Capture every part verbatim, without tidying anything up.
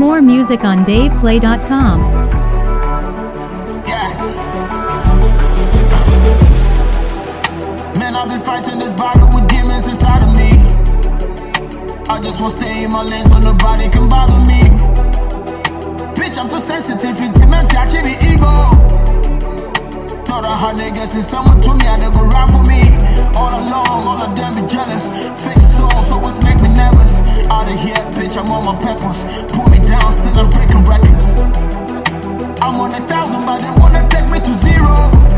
More music on dave play dot com. Yeah. Man, I've been fighting this battle with demons inside of me. I just won't stay in my lane so nobody can bother me. Bitch, I'm too sensitive, intimate, touching the ego. Thought I had niggas and someone told me I they go ride for me. All along, all of them be jealous. Fake souls, always make me nervous. Out of here, bitch, I'm on my peppers. Pull me down, still I'm breaking records. I'm on a thousand, but they wanna take me to zero.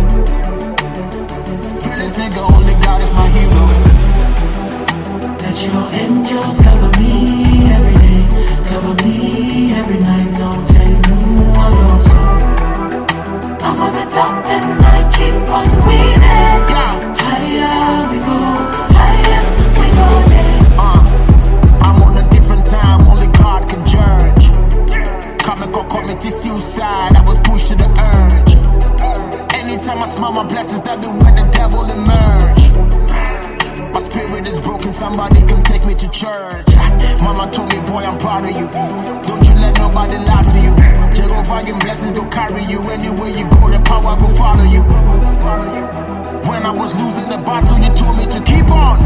Realest nigga, only God is my hero. Let your angels cover me every day, cover me every night. Don't take no one else. I'm on the top and I keep on winning. Yeah. Higher we go, highest we go there. Uh, I'm on a different time, only God can judge. Comic or committee suicide, I was pushed to the urge. Anytime I smell my blessings, that be when the devil emerge. My spirit is broken, somebody can take me to church. Mama told me, boy, I'm proud of you. Don't you let nobody lie to you. Jehovah and blessings go carry you. Anywhere you go, the power go follow you. When I was losing the battle, you told me to keep on.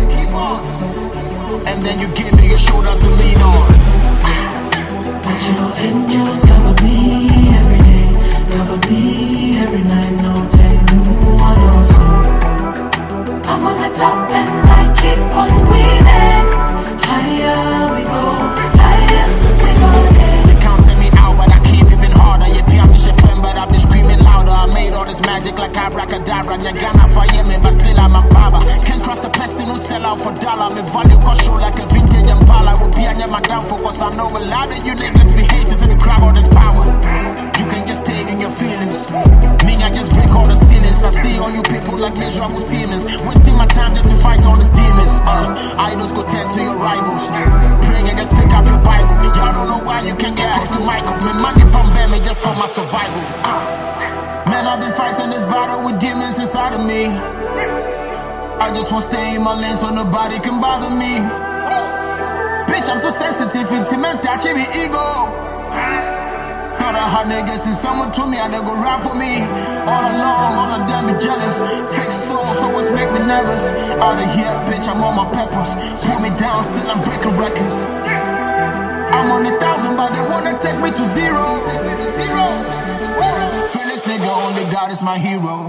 And then you gave me a shoulder to lean on. Let your angels cover me every day, cover me every night. No take no one else. I'm on the top and I keep on winning. Higher we go, highest we go there. They counted me out, but I keep living harder. You can't be shifting, but I've been screaming louder. I made all this magic like abracadabra. You gonna fire me, but still I'm a power. Can't trust a person who sell out for dollar. Me value cost show like a vintage Impala. Will be on my downfall, cause I know a lot of you niggas be haters in the crowd, all this power. You can just stay in your feelings. Me, I just break all the ceilings. I see all you people like miserable Siemens, wasting my time just to fight all these demons. Uh, idols go tend to your rivals. Pray and just pick up your Bible. Y'all don't know why you can't get close to Michael. Me money pump me just for my survival. Uh, man, I've been fighting this battle with demons inside of me. I just won't stay in my lane so nobody can bother me. Bitch, I'm too sensitive, intimate, touching the ego. Thought I had niggas and someone told me I they go ride for me. All along, all of them be jealous. Fake souls always make me nervous. Out of here, bitch, I'm on my peppers. Pull me down, still I'm breaking records. I'm on a thousand, but they wanna take me to zero. Take me to zero. Realest nigga, only God is my hero.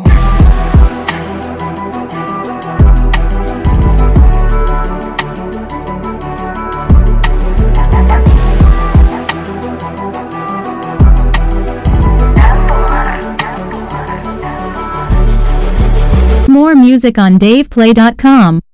More music on dave play dot com.